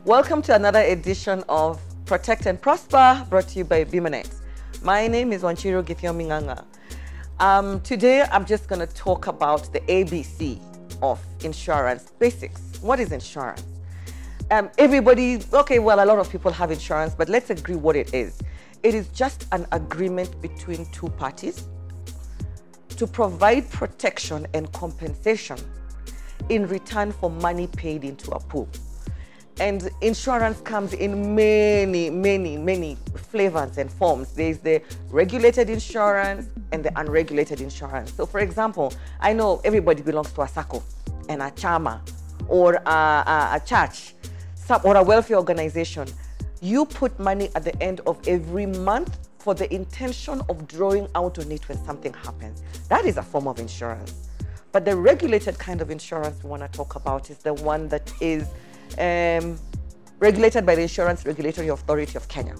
Welcome to another edition of Protect and Prosper, brought to you by BIMANET. My name is Wanchiro Githyomi Nganga. Today, I'm just going to talk about the ABC of insurance basics. What is insurance? Everybody, okay, well, a lot of people have insurance, but let's agree what it is. It is just an agreement between two parties to provide protection and compensation in return for money paid into a pool. And insurance comes in many flavors and forms. There's the regulated insurance and the unregulated insurance. So for example, I know everybody belongs to a SACCO and a chama or a church or a welfare organization. You put money at the end of every month for the intention of drawing out on it when something happens. That is a form of insurance. But the regulated kind of insurance we want to talk about is the one that is regulated by the Insurance Regulatory Authority of Kenya.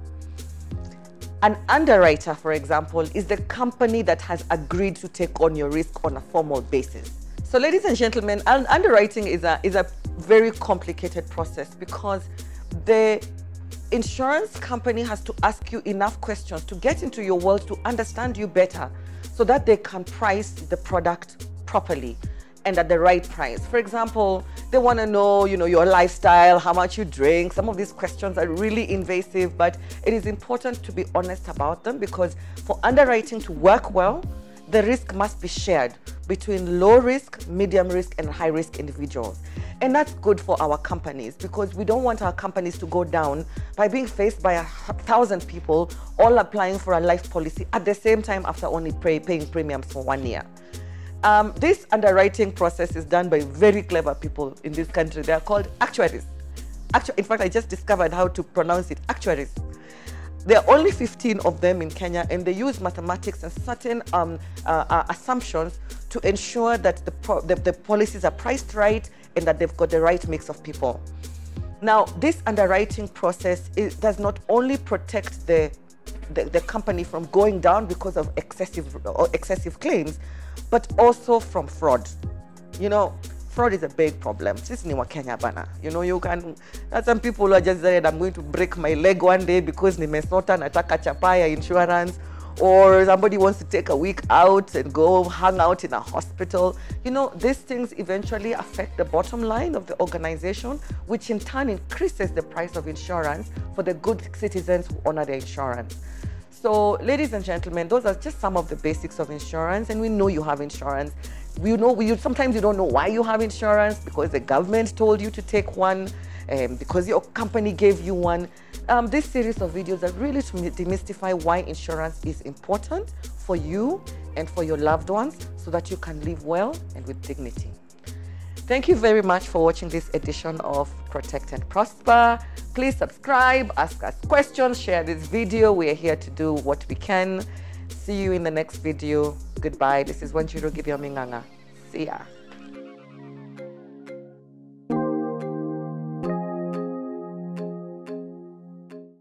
An underwriter, for example, is the company that has agreed to take on your risk on a formal basis. So ladies and gentlemen, underwriting is a very complicated process because the insurance company has to ask you enough questions to get into your world, to understand you better, so that they can price the product properly and at the right price. For example, they want to know, your lifestyle, how much you drink. Some of these questions are really invasive, but it is important to be honest about them, because for underwriting to work well, the risk must be shared between low risk, medium risk, and high risk individuals. And that's good for our companies, because we don't want our companies to go down by being faced by 1,000 people all applying for a life policy at the same time after only paying premiums for 1 year. This underwriting process is done by very clever people in this country. They are called actuaries. In fact, I just discovered how to pronounce it, actuaries. There are only 15 of them in Kenya, and they use mathematics and certain assumptions to ensure that the policies are priced right and that they've got the right mix of people. Now, this underwriting process does not only protect the company from going down because of excessive claims, but also from fraud. Fraud is a big problem. This is Kenya bana. There's some people who are just saying, I'm going to break my leg one day because nimesota nataka chapaya insurance, or somebody wants to take a week out and go hang out in a hospital. These things eventually affect the bottom line of the organization, which in turn increases the price of insurance for the good citizens who honor their insurance. So, ladies and gentlemen, those are just some of the basics of insurance, and we know you have insurance. Sometimes you don't know why you have insurance, because the government told you to take one, because your company gave you one. This series of videos are really to demystify why insurance is important for you and for your loved ones, so that you can live well and with dignity. Thank you very much for watching this edition of Protect and Prosper. Please subscribe, ask us questions, share this video. We are here to do what we can. See you in the next video. Goodbye. This is Wanchiro Githyomi Nganga. See ya.